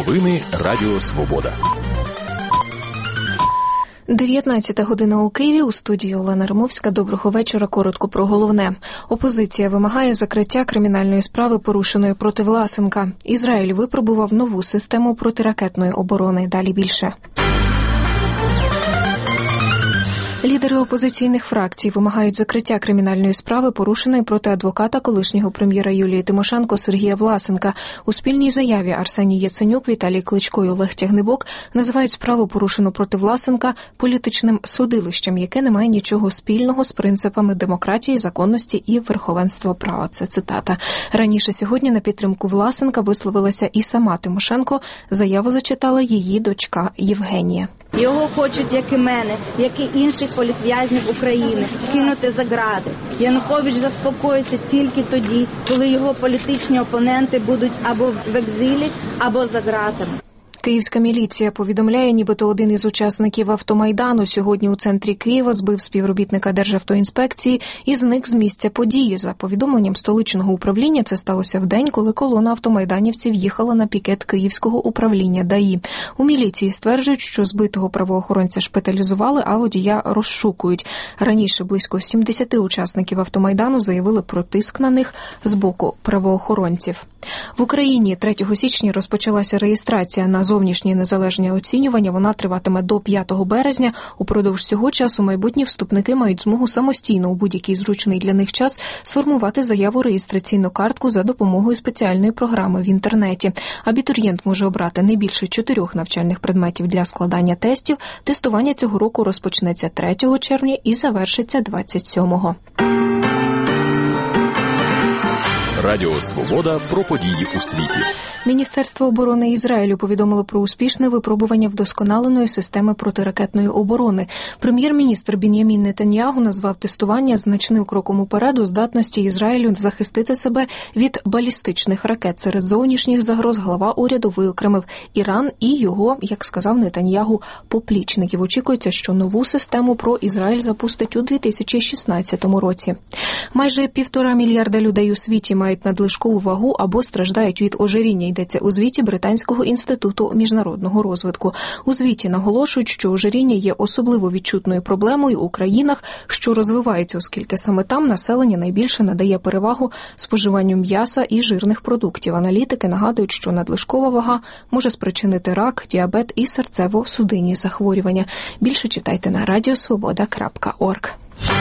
Новини Радіо Свобода. 19 година у Києві, у студії Олена Римовська. Доброго вечора. Коротко про головне. Опозиція вимагає закриття кримінальної справи, порушеної проти Власенка. Ізраїль випробував нову систему протиракетної оборони. Далі більше. Лідери опозиційних фракцій вимагають закриття кримінальної справи, порушеної проти адвоката колишнього прем'єра Юлії Тимошенко Сергія Власенка. У спільній заяві Арсеній Яценюк, Віталій Кличко і Олег Тягнибок називають справу, порушену проти Власенка, політичним судилищем, яке не має нічого спільного з принципами демократії, законності і верховенства права. Це цитата. Раніше сьогодні на підтримку Власенка висловилася і сама Тимошенко. Заяву зачитала її дочка Євгенія. Його хочуть, як і мене, як і інших політв'язнів України, кинути за ґрати. Янукович заспокоїться тільки тоді, коли його політичні опоненти будуть або в екзилі, або за ґратами. Київська міліція повідомляє, нібито один із учасників автомайдану сьогодні у центрі Києва збив співробітника Державтоінспекції і зник з місця події. За повідомленням столичного управління, це сталося в день, коли колона автомайданівців їхала на пікет Київського управління ДАІ. У міліції стверджують, що збитого правоохоронця шпиталізували, а водія розшукують. Раніше близько 70 учасників автомайдану заявили про тиск на них з боку правоохоронців. В Україні 3 січня розпочалася реєстрація на зовнішнє незалежне оцінювання. Вона триватиме до 5 березня. Упродовж цього часу майбутні вступники мають змогу самостійно у будь-який зручний для них час сформувати заяву реєстраційну картку за допомогою спеціальної програми в інтернеті. Абітурієнт може обрати не більше 4 навчальних предметів для складання тестів. Тестування цього року розпочнеться 3 червня і завершиться 27-го. Радіо Свобода про події у світі. Міністерство оборони Ізраїлю повідомило про успішне випробування вдосконаленої системи протиракетної оборони. Прем'єр-міністр Бін'ямін Нетаньягу назвав тестування значним кроком уперед у здатності Ізраїлю захистити себе від балістичних ракет. Серед зовнішніх загроз глава уряду виокремив Іран і його, як сказав Нетаньягу, поплічників. Очікується, що нову систему про Ізраїль запустить у 2016 році. Майже 1,5 мільярда людей у світі мають надлишкову вагу або страждають від ожиріння. Йдеться у звіті Британського інституту міжнародного розвитку. У звіті наголошують, що ожиріння є особливо відчутною проблемою у країнах, що розвиваються, оскільки саме там населення найбільше надає перевагу споживанню м'яса і жирних продуктів. Аналітики нагадують, що надлишкова вага може спричинити рак, діабет і серцево-судинні захворювання. Більше читайте на radiosvoboda.org.